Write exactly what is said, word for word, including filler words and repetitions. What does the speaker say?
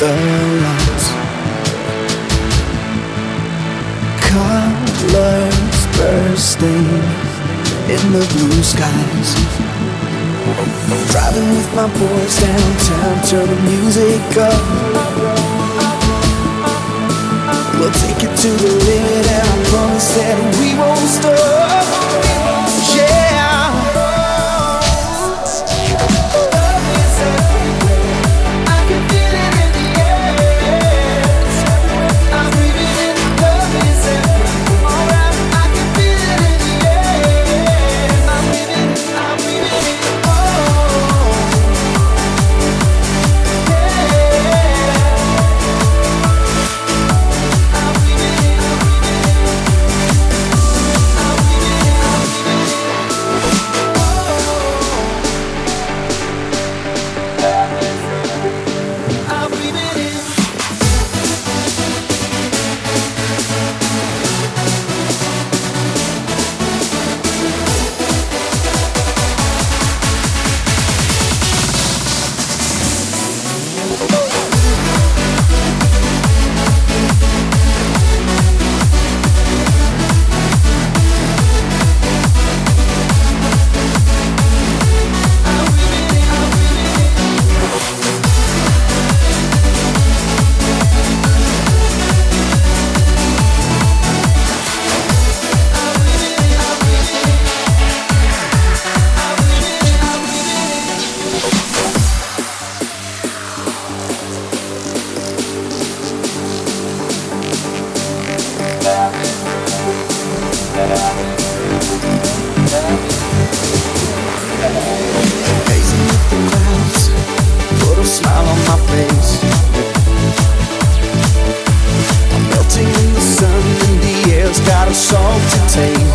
the lights. Colors bursting in the blue skies. Driving with my boys downtown, turn the music up. We'll take it to the limit, and I promise that we won't stop. Yeah. Gazing at the clouds, put a smile on my face. I'm melting in the sun, and the air's got a salty taste.